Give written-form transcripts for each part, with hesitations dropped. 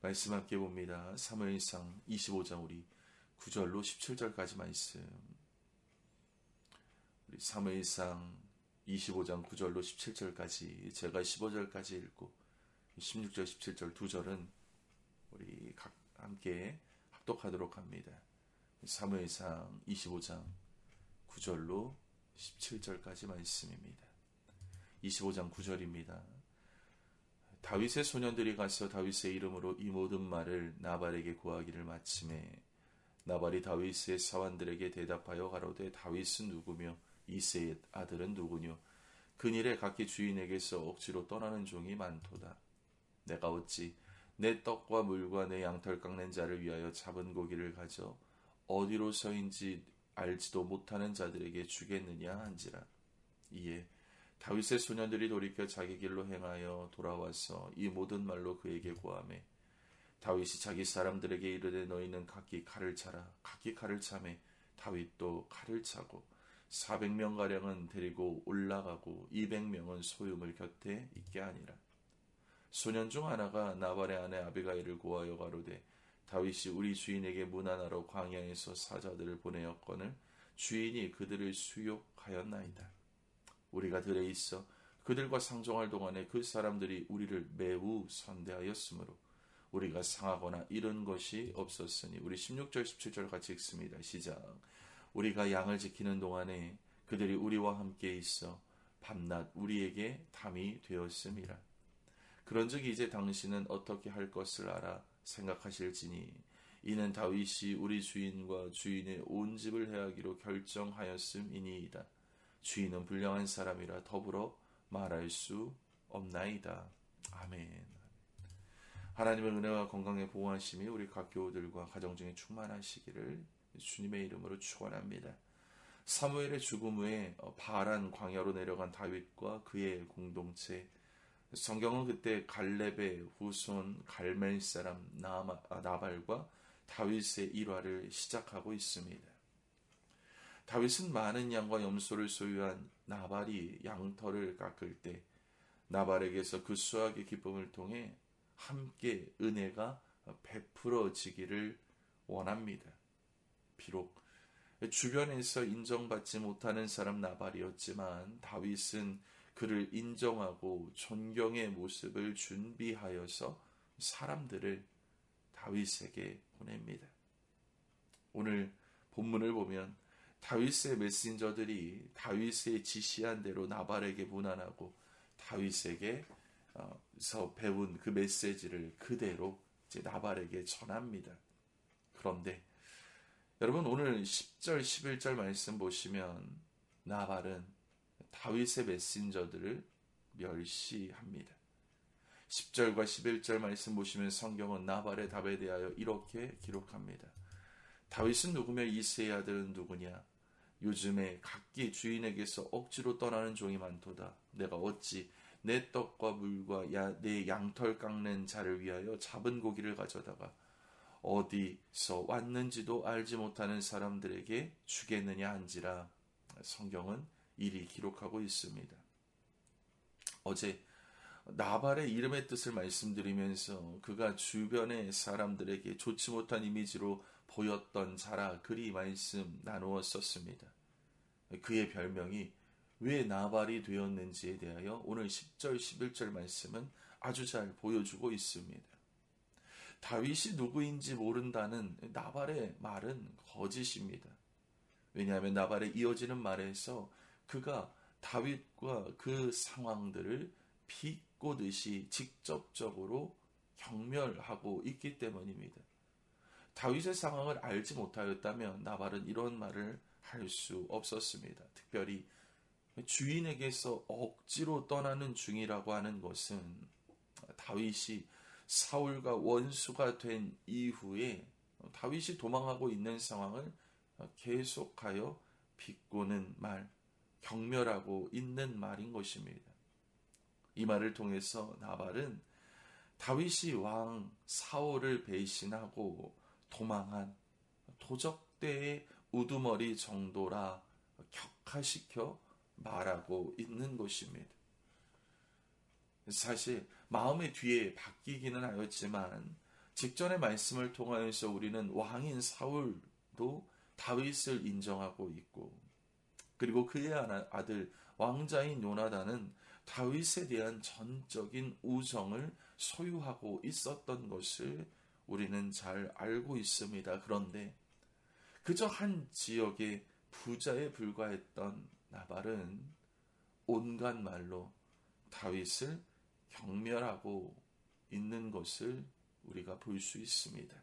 말씀 함께 봅니다. 사무엘상 25장 우리 9절로 17절까지 말씀. 우리 사무엘상 25장 9절로 17절까지 제가 15절까지 읽고 16절 17절 두 절은 우리 함께 합독하도록 합니다. 사무엘상 25장 9절로 17절까지 말씀입니다. 25장 9절입니다. 다윗의 소년들이 가서 다윗의 이름으로 이 모든 말을 나발에게 고하기를 마침에 나발이 다윗의 사환들에게 대답하여 가로되 다윗은 누구며 이새의 아들은 누구뇨? 근일에 각기 주인에게서 억지로 떠나는 종이 많도다. 내가 어찌 내 떡과 물과 내 양털 깎는 자를 위하여 잡은 고기를 가져 어디로서인지 알지도 못하는 자들에게 주겠느냐 한지라. 이에 다윗의 소년들이 돌이켜 자기 길로 행하여 돌아와서 이 모든 말로 그에게 고하매 다윗이 자기 사람들에게 이르되 너희는 각기 칼을 차라. 각기 칼을 차매 다윗도 칼을 차고 400명가량은 데리고 올라가고 200명은 소유물 곁에 있게 하니라. 소년 중 하나가 나발의 아내 아비가일을 고하여 가로되 다윗이 우리 주인에게 문안하러 광야에서 사자들을 보내었거늘 주인이 그들을 수욕하였나이다. 우리가 들에 있어 그들과 상종할 동안에 그 사람들이 우리를 매우 선대하였으므로 우리가 상하거나 잃은 것이 없었으니. 우리 16절 17절 같이 읽습니다. 시작. 우리가 양을 지키는 동안에 그들이 우리와 함께 있어 밤낮 우리에게 담이 되었음이라. 그런즉 이제 당신은 어떻게 할 것을 알아 생각하실지니 이는 다윗이 우리 주인과 주인의 온 집을 해하기로 결정하였음이니이다. 주인은 불량한 사람이라 더불어 말할 수 없나이다. 아멘. 하나님의 은혜와 건강의 보호하심이 우리 각 교우들과 가정 중에 충만하시기를 주님의 이름으로 축원합니다. 사무엘의 죽음 후에 바란 광야로 내려간 다윗과 그의 공동체. 성경은 그때 갈렙의 후손 갈멜 사람 나발과 다윗의 일화를 시작하고 있습니다. 다윗은 많은 양과 염소를 소유한 나발이 양털을 깎을 때 나발에게서 그 수확의 기쁨을 통해 함께 은혜가 베풀어지기를 원합니다. 비록 주변에서 인정받지 못하는 사람 나발이었지만 다윗은 그를 인정하고 존경의 모습을 준비하여서 사람들을 다윗에게 보냅니다. 오늘 본문을 보면 다윗의 메신저들이 다윗의 지시한 대로 나발에게 문안하고 다윗에게서 배운 그 메시지를 그대로 이제 나발에게 전합니다. 그런데 여러분 오늘 10절 11절 말씀 보시면 나발은 다윗의 메신저들을 멸시합니다. 10절과 11절 말씀 보시면 성경은 나발의 답에 대하여 이렇게 기록합니다. 다윗은 누구며 이새의 아들은 누구냐? 요즘에 각기 주인에게서 억지로 떠나는 종이 많도다. 내가 어찌 내 떡과 물과 내 양털 깎는 자를 위하여 잡은 고기를 가져다가 어디서 왔는지도 알지 못하는 사람들에게 주겠느냐 한지라. 성경은 이리 기록하고 있습니다. 어제 나발의 이름의 뜻을 말씀드리면서 그가 주변의 사람들에게 좋지 못한 이미지로 보였던 자라 그리 말씀 나누었었습니다. 그의 별명이 왜 나발이 되었는지에 대하여 오늘 10절 11절 말씀은 아주 잘 보여주고 있습니다. 다윗이 누구인지 모른다는 나발의 말은 거짓입니다. 왜냐하면 나발에 이어지는 말에서 그가 다윗과 그 상황들을 비꼬듯이 직접적으로 경멸하고 있기 때문입니다. 다윗의 상황을 알지 못하였다면 나발은 이런 말을 할 수 없었습니다. 특별히 주인에게서 억지로 떠나는 중이라고 하는 것은 다윗이 사울과 원수가 된 이후에 다윗이 도망하고 있는 상황을 계속하여 비꼬는 말, 경멸하고 있는 말인 것입니다. 이 말을 통해서 나발은 다윗이 왕 사울을 배신하고 도망한 도적대의 우두머리 정도라 격화시켜 말하고 있는 것입니다. 사실 마음의 뒤에 바뀌기는 하였지만 직전의 말씀을 통하여서 우리는 왕인 사울도 다윗을 인정하고 있고, 그리고 그의 아들 왕자인 요나단은 다윗에 대한 전적인 우정을 소유하고 있었던 것을 우리는 잘 알고 있습니다. 그런데 그저 한 지역의 부자에 불과했던 나발은 온갖 말로 다윗을 경멸하고 있는 것을 우리가 볼 수 있습니다.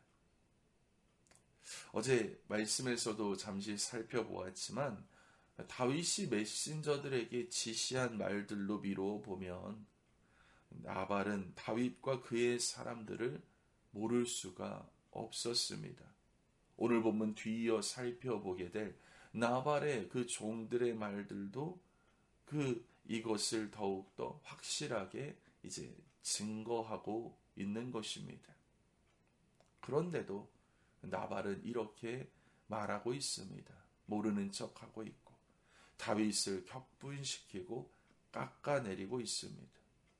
어제 말씀에서도 잠시 살펴보았지만 다윗이 메신저들에게 지시한 말들로 미루어 보면 나발은 다윗과 그의 사람들을 모를 수가 없었습니다. 오늘 본문 뒤이어 살펴보게 될 나발의 그 종들의 말들도 이것을 더욱더 확실하게 이제 증거하고 있는 것입니다. 그런데도 나발은 이렇게 말하고 있습니다. 모르는 척하고 있고 다윗을 격분시키고 깎아내리고 있습니다.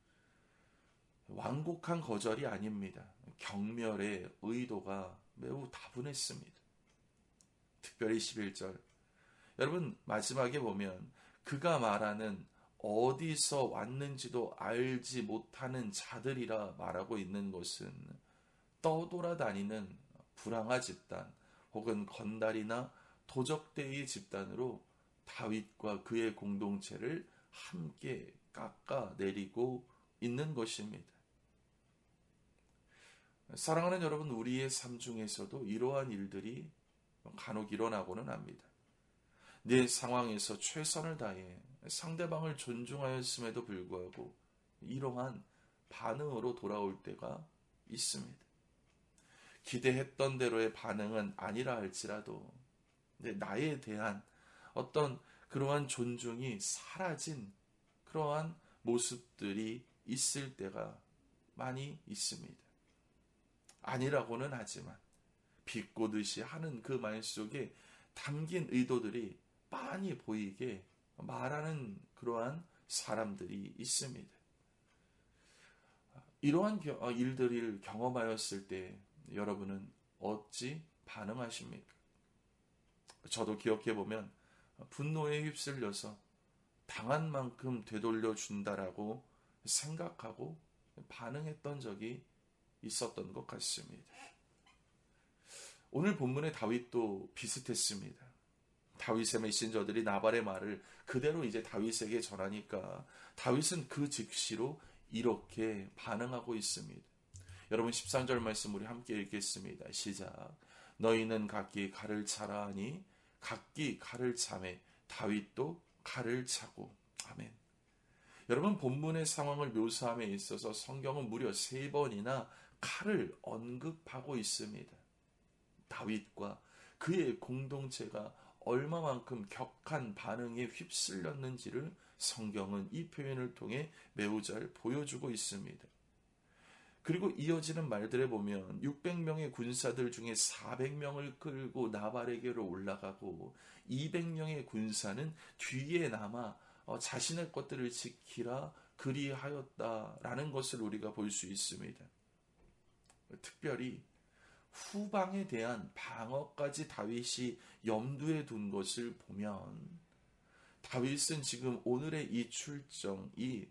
완곡한 거절이 아닙니다. 경멸의 의도가 매우 다분했습니다. 특별히 11절. 여러분 마지막에 보면 그가 말하는 어디서 왔는지도 알지 못하는 자들이라 말하고 있는 것은 떠돌아다니는 불황아 집단 혹은 건달이나 도적대의 집단으로 다윗과 그의 공동체를 함께 깎아내리고 있는 것입니다. 사랑하는 여러분, 우리의 삶 중에서도 이러한 일들이 간혹 일어나고는 합니다. 내 상황에서 최선을 다해 상대방을 존중하였음에도 불구하고 이러한 반응으로 돌아올 때가 있습니다. 기대했던 대로의 반응은 아니라 할지라도 나에 대한 어떤 그러한 존중이 사라진 그러한 모습들이 있을 때가 많이 있습니다. 아니라고는 하지만 비꼬듯이 하는 그 말 속에 담긴 의도들이 빤히 보이게 말하는 그러한 사람들이 있습니다. 이러한 일들을 경험하였을 때 여러분은 어찌 반응하십니까? 저도 기억해보면 분노에 휩쓸려서 당한 만큼 되돌려 준다라고 생각하고 반응했던 적이 있었던 것 같습니다. 오늘 본문의 다윗도 비슷했습니다. 다윗의 메신저들이 나발의 말을 그대로 이제 다윗에게 전하니까 다윗은 그 즉시로 이렇게 반응하고 있습니다. 여러분 13절 말씀 우리 함께 읽겠습니다. 시작. 너희는 각기 칼을 차라 하니 각기 칼을 차매 다윗도 칼을 차고. 아멘. 여러분 본문의 상황을 묘사함에 있어서 성경은 무려 3번이나 칼을 언급하고 있습니다. 다윗과 그의 공동체가 얼마만큼 격한 반응에 휩쓸렸는지를 성경은 이 표현을 통해 매우 잘 보여주고 있습니다. 그리고 이어지는 말들에 보면 600명의 군사들 중에 400명을 끌고 나발에게로 올라가고 200명의 군사는 뒤에 남아 자신의 것들을 지키라 그리하였다라는 것을 우리가 볼 수 있습니다. 특별히 후방에 대한 방어까지 다윗이 염두에 둔 것을 보면 다윗은 지금 오늘의 이 출정이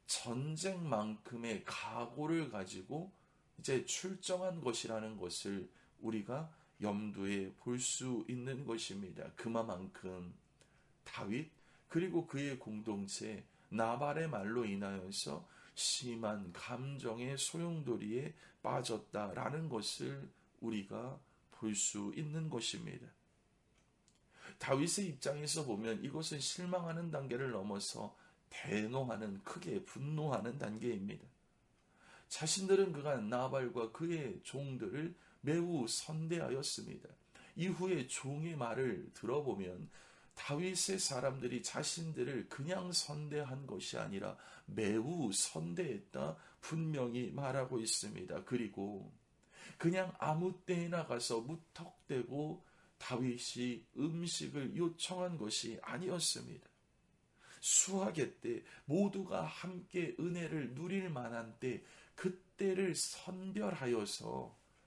전쟁만큼의 각오를 가지고 이제 출정한 것이라는 것을 우리가 염두에 볼 수 있는 것입니다. 그만큼 다윗 그리고 그의 공동체 나발의 말로 인하여서 심한 감정의 소용돌이에 빠졌다라는 것을 우리가 볼 수 있는 것입니다. 다윗의 입장에서 보면 이것은 실망하는 단계를 넘어서 대노하는, 크게 분노하는 단계입니다. 자신들은 그간 나발과 그의 종들을 매우 선대하였습니다. 이후에 종의 말을 들어보면 다윗의 사람들이 자신들을 그냥 선대한 것이 아니라 매우 선대했다 분명히 말하고 있습니다. 그리고 그냥 아무 때나 가서 무턱대고 다윗이 음식을 요청한 것이 아니었습니다. 수하계 때 모두가 함께 은혜를 누릴 만한 때 그때를 선별하여서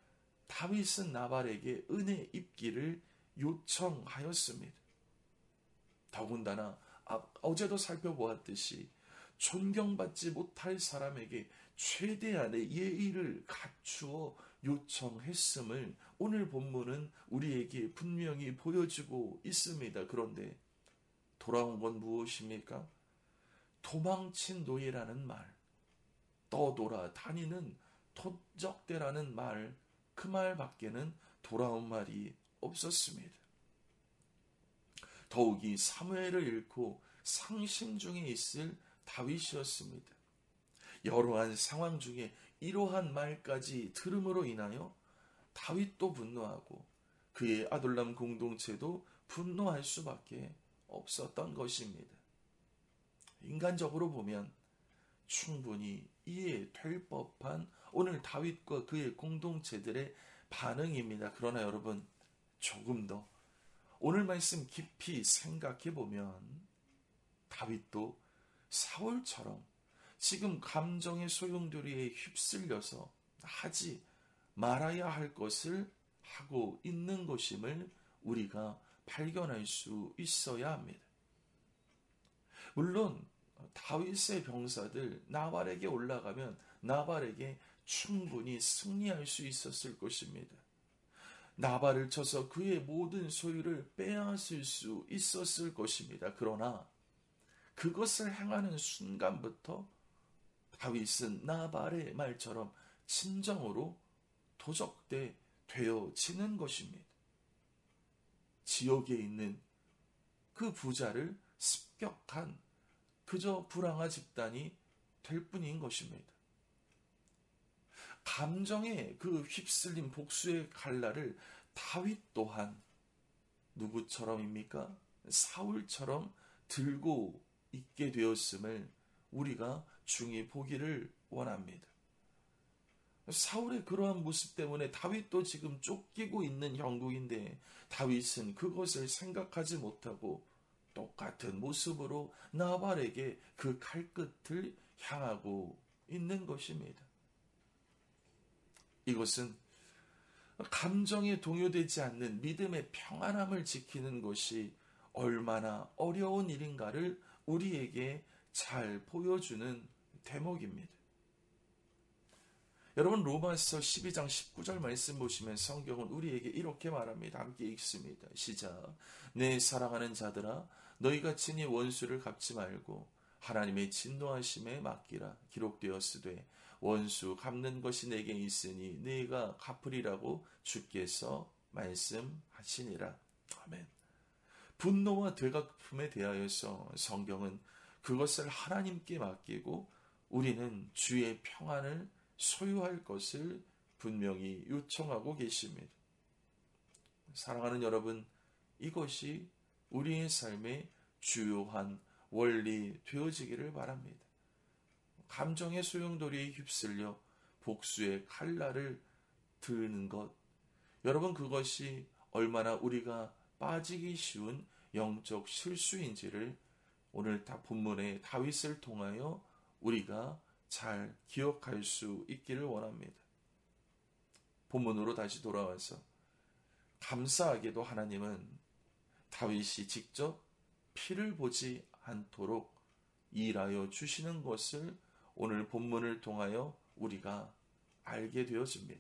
다윗은 나발에게 은혜 입기를 요청하였습니다. 더군다나 어제도 살펴보았듯이 존경받지 못할 사람에게 최대한의 예의를 갖추어 요청했음을 오늘 본문은 우리에게 분명히 보여주고 있습니다. 그런데 돌아온 건 무엇입니까? 도망친 노예라는 말, 떠돌아 다니는 토적대라는 말, 그 말밖에는 돌아온 말이 없었습니다. 더욱이 사무엘을 잃고 상심 중에 있을 다윗이었습니다. 여러한 상황 중에 이러한 말까지 들음으로 인하여 다윗도 분노하고 그의 아둘람 공동체도 분노할 수밖에 없었던 것입니다. 인간적으로 보면 충분히 이해될 법한 오늘 다윗과 그의 공동체들의 반응입니다. 그러나 여러분, 조금 더 오늘 말씀 깊이 생각해 보면 다윗도 사울처럼 지금 감정의 소용돌이에 휩쓸려서 하지 말아야 할 것을 하고 있는 것임을 우리가 발견할 수 있어야 합니다. 물론 다윗의 병사들 나발에게 올라가면 나발에게 충분히 승리할 수 있었을 것입니다. 나발을 쳐서 그의 모든 소유를 빼앗을 수 있었을 것입니다. 그러나 그것을 행하는 순간부터 다윗은 나발의 말처럼 진정으로 도적대 되어지는 것입니다. 지옥에 있는 그 부자를 습격한 그저 불황아 집단이 될 뿐인 것입니다. 감정의 그 휩쓸린 복수의 칼날을 다윗 또한 누구처럼입니까? 사울처럼 들고 있게 되었음을 우리가 중히 보기를 원합니다. 사울의 그러한 모습 때문에 다윗도 지금 쫓기고 있는 형국인데 다윗은 그것을 생각하지 못하고 똑같은 모습으로 나발에게 그 칼끝을 향하고 있는 것입니다. 이것은 감정에 동요되지 않는 믿음의 평안함을 지키는 것이 얼마나 어려운 일인가를 우리에게 잘 보여주는 대목입니다. 여러분, 로마서 12장 19절 말씀 보시면 성경은 우리에게 이렇게 말합니다. 함께 읽습니다. 시작. 내 사랑하는 자들아, 너희가 친히 원수를 갚지 말고 하나님의 진노하심에 맡기라. 기록되었으되 원수 갚는 것이 내게 있으니 네가 갚으리라고 주께서 말씀하시니라. 아멘. 분노와 되갚음에 대하여서 성경은 그것을 하나님께 맡기고 우리는 주의 평안을 소유할 것을 분명히 요청하고 계십니다. 사랑하는 여러분, 이것이 우리의 삶의 주요한 원리 되어지기를 바랍니다. 감정의 소용돌이에 휩쓸려 복수의 칼날을 드는 것, 여러분, 그것이 얼마나 우리가 빠지기 쉬운 영적 실수인지를 오늘 본문의 다윗을 통하여 우리가 잘 기억할 수 있기를 원합니다. 본문으로 다시 돌아와서 감사하게도 하나님은 다윗이 직접 피를 보지 않도록 일하여 주시는 것을 오늘 본문을 통하여 우리가 알게 되어집니다.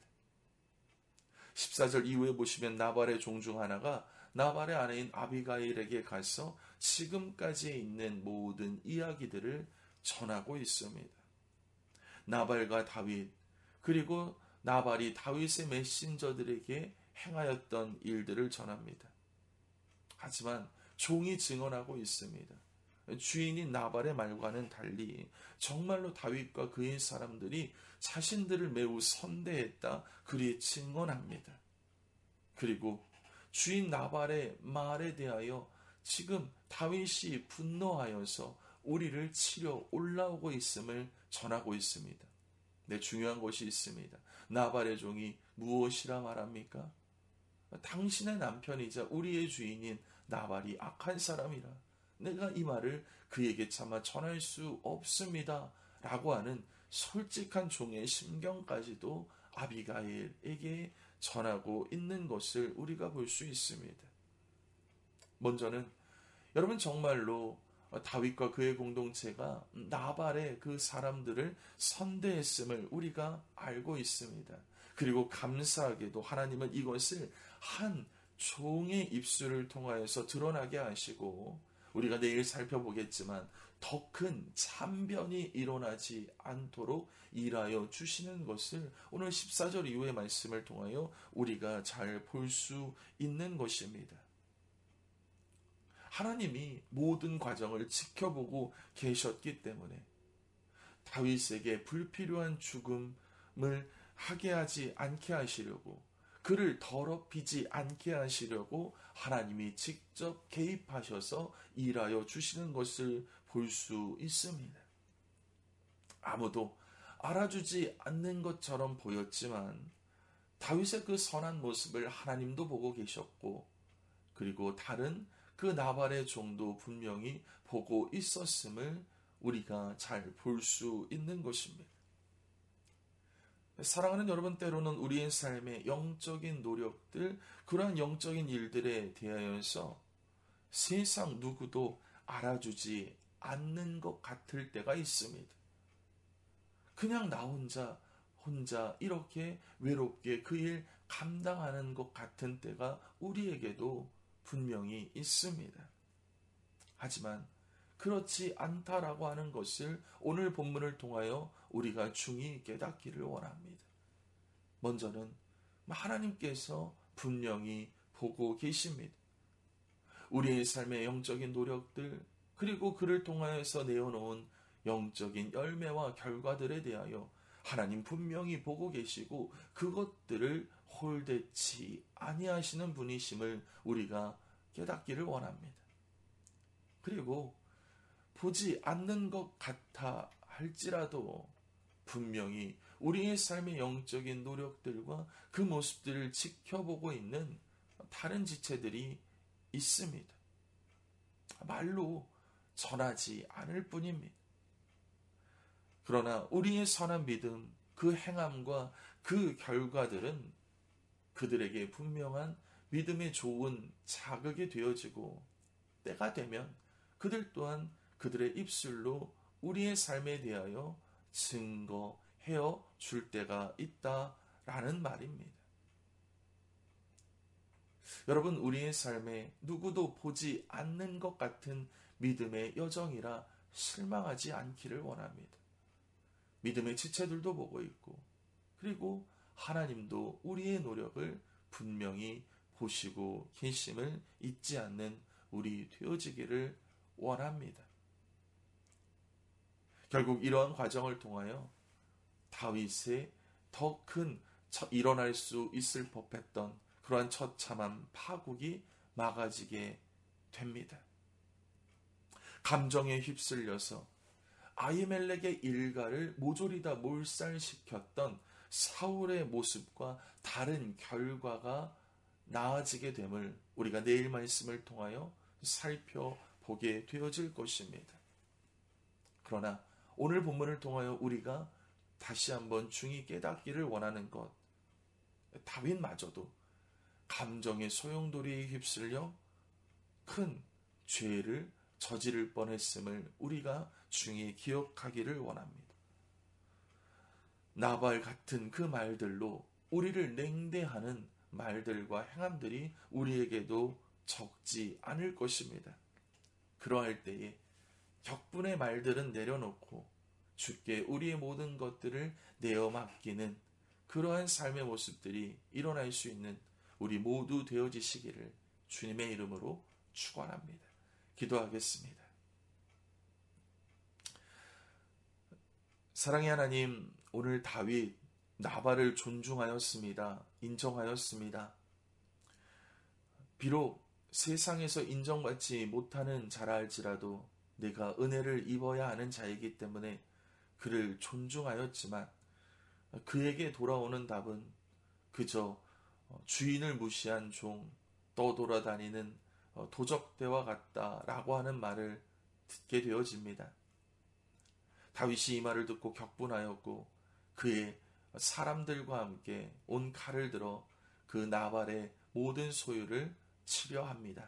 14절 이후에 보시면 나발의 종 중 하나가 나발의 아내인 아비가일에게 가서 지금까지 있는 모든 이야기들을 전하고 있습니다. 나발과 다윗, 그리고 나발이 다윗의 메신저들에게 행하였던 일들을 전합니다. 하지만 종이 증언하고 있습니다. 주인인 나발의 말과는 달리 정말로 다윗과 그의 사람들이 자신들을 매우 선대했다, 그리 증언합니다. 그리고 주인 나발의 말에 대하여 지금 다윗이 분노하여서 우리를 치려 올라오고 있음을 전하고 있습니다. 네, 중요한 것이 있습니다. 나발의 종이 무엇이라 말합니까? 당신의 남편이자 우리의 주인인 나발이 악한 사람이라 내가 이 말을 그에게 차마 전할 수 없습니다 라고 하는 솔직한 종의 심경까지도 아비가일에게 전하고 있는 것을 우리가 볼 수 있습니다. 먼저는 여러분 정말로 다윗과 그의 공동체가 나발의 그 사람들을 선대했음을 우리가 알고 있습니다. 그리고 감사하게도 하나님은 이것을 한 종의 입술을 통하여서 드러나게 하시고 우리가 내일 살펴보겠지만 더 큰 참변이 일어나지 않도록 일하여 주시는 것을 오늘 14절 이후의 말씀을 통하여 우리가 잘 볼 수 있는 것입니다. 하나님이 모든 과정을 지켜보고 계셨기 때문에 다윗에게 불필요한 죽음을 하게 하지 않게 하시려고, 그를 더럽히지 않게 하시려고 하나님이 직접 개입하셔서 일하여 주시는 것을 볼 수 있습니다. 아무도 알아주지 않는 것처럼 보였지만 다윗의 그 선한 모습을 하나님도 보고 계셨고, 그리고 다른 그 나발의 종도 분명히 보고 있었음을 우리가 잘 볼 수 있는 것입니다. 사랑하는 여러분, 때로는 우리의 삶의 영적인 노력들, 그러한 영적인 일들에 대하여서 세상 누구도 알아주지 않는 것 같을 때가 있습니다. 그냥 나 혼자 이렇게 외롭게 그 일 감당하는 것 같은 때가 우리에게도 분명히 있습니다. 하지만 그렇지 않다라고 하는 것을 오늘 본문을 통하여 우리가 중히 깨닫기를 원합니다. 먼저는 하나님께서 분명히 보고 계십니다. 우리의 삶의 영적인 노력들, 그리고 그를 통하여서 내어놓은 영적인 열매와 결과들에 대하여 하나님 분명히 보고 계시고 그것들을 홀대치 아니하시는 분이심을 우리가 깨닫기를 원합니다. 그리고 보지 않는 것 같아 할지라도 분명히 우리의 삶의 영적인 노력들과 그 모습들을 지켜보고 있는 다른 지체들이 있습니다. 말로 전하지 않을 뿐입니다. 그러나 우리의 선한 믿음, 그 행함과 그 결과들은 그들에게 분명한 믿음의 좋은 자극이 되어지고, 때가 되면 그들 또한 그들의 입술로 우리의 삶에 대하여 증거해어 줄 때가 있다라는 말입니다. 여러분, 우리의 삶에 누구도 보지 않는 것 같은 믿음의 여정이라 실망하지 않기를 원합니다. 믿음의 지체들도 보고 있고, 그리고 하나님도 우리의 노력을 분명히 보시고 계심을 잊지 않는 우리 되어지기를 원합니다. 결국 이러한 과정을 통하여 다윗의 더 큰 일어날 수 있을 법했던 그러한 처참한 파국이 막아지게 됩니다. 감정에 휩쓸려서 아히멜렉의 일가를 모조리 다 몰살시켰던 사울의 모습과 다른 결과가 나아지게 됨을 우리가 내일 말씀을 통하여 살펴보게 되어질 것입니다. 그러나 오늘 본문을 통하여 우리가 다시 한번 중히 깨닫기를 원하는 것, 다윗마저도 감정의 소용돌이에 휩쓸려 큰 죄를 저지를 뻔했음을 우리가 중히 기억하기를 원합니다. 나발 같은 그 말들로 우리를 냉대하는 말들과 행함들이 우리에게도 적지 않을 것입니다. 그러할 때에 격분의 말들은 내려놓고 주께 우리의 모든 것들을 내어 맡기는 그러한 삶의 모습들이 일어날 수 있는 우리 모두 되어지시기를 주님의 이름으로 축원합니다. 기도하겠습니다. 사랑의 하나님, 오늘 다윗 나발을 존중하였습니다. 인정하였습니다. 비록 세상에서 인정받지 못하는 자라 할지라도 내가 은혜를 입어야 하는 자이기 때문에 그를 존중하였지만 그에게 돌아오는 답은 그저 주인을 무시한 종, 떠돌아다니는 도적대와 같다라고 하는 말을 듣게 되어집니다. 다윗이 이 말을 듣고 격분하였고 그의 사람들과 함께 온 칼을 들어 그 나발의 모든 소유를 치려 합니다.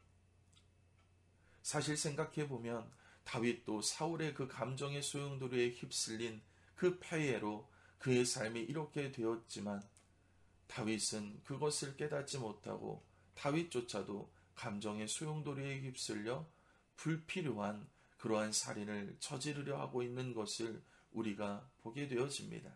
사실 생각해 보면 다윗도 사울의 그 감정의 소용돌이에 휩쓸린 그 폐해로 그의 삶이 이렇게 되었지만 다윗은 그것을 깨닫지 못하고 다윗조차도 감정의 소용돌이에 휩쓸려 불필요한 그러한 살인을 저지르려 하고 있는 것을 우리가 보게 되어집니다.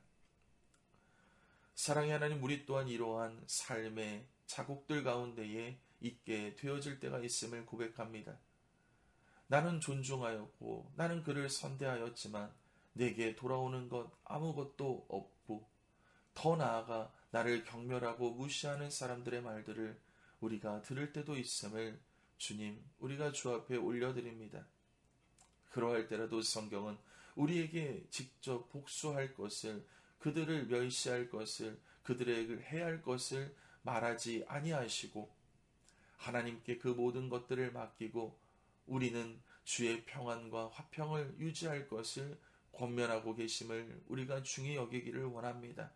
사랑의 하나님, 우리 또한 이러한 삶의 자국들 가운데에 있게 되어질 때가 있음을 고백합니다. 나는 존중하였고 나는 그를 선대하였지만 내게 돌아오는 것 아무것도 없고 더 나아가 나를 경멸하고 무시하는 사람들의 말들을 우리가 들을 때도 있음을 주님, 우리가 주 앞에 올려드립니다. 그러할 때라도 성경은 우리에게 직접 복수할 것을, 그들을 멸시할 것을, 그들에게 해할 것을 말하지 아니하시고 하나님께 그 모든 것들을 맡기고 우리는 주의 평안과 화평을 유지할 것을 권면하고 계심을 우리가 중히 여기기를 원합니다.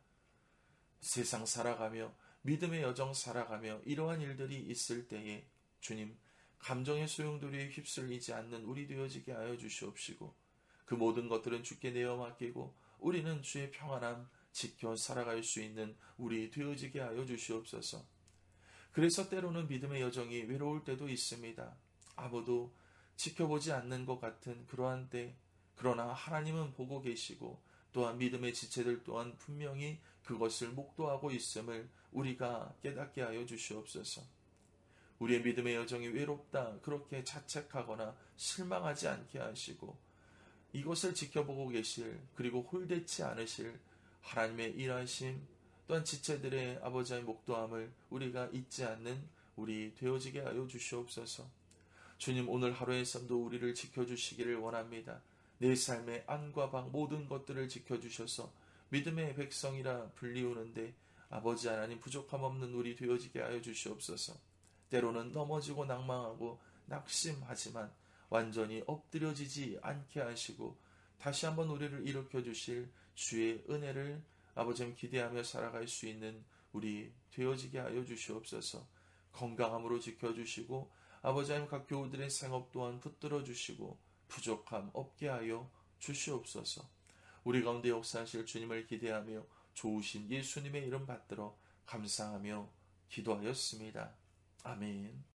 세상 살아가며 믿음의 여정 살아가며 이러한 일들이 있을 때에 주님, 감정의 소용돌이에 휩쓸리지 않는 우리 되어지게 하여 주시옵시고 그 모든 것들은 주께 내어 맡기고 우리는 주의 평안함 지켜 살아갈 수 있는 우리 되어지게 하여 주시옵소서. 그래서 때로는 믿음의 여정이 외로울 때도 있습니다. 아무도 지켜보지 않는 것 같은 그러한 때, 그러나 하나님은 보고 계시고 또한 믿음의 지체들 또한 분명히 그것을 목도하고 있음을 우리가 깨닫게 하여 주시옵소서. 우리의 믿음의 여정이 외롭다 그렇게 자책하거나 실망하지 않게 하시고 이것을 지켜보고 계실, 그리고 홀대치 않으실 하나님의 일하심 또한 지체들의 아버지의 목도함을 우리가 잊지 않는 우리 되어지게 하여 주시옵소서. 주님, 오늘 하루의 삶도 우리를 지켜주시기를 원합니다. 내 삶의 안과 밖 모든 것들을 지켜주셔서 믿음의 백성이라 불리우는데 아버지 하나님 부족함 없는 우리 되어지게 하여 주시옵소서. 때로는 넘어지고 낭망하고 낙심하지만 완전히 엎드려지지 않게 하시고 다시 한번 우리를 일으켜 주실 주의 은혜를 아버지 기대하며 살아갈 수 있는 우리 되어지게 하여 주시옵소서. 건강함으로 지켜주시고 아버지 하나님 각 교우들의 생업 또한 붙들어 주시고 부족함 없게 하여 주시옵소서. 우리 가운데 역사하실 주님을 기대하며 좋으신 예수님의 이름 받들어 감사하며 기도하였습니다. 아멘.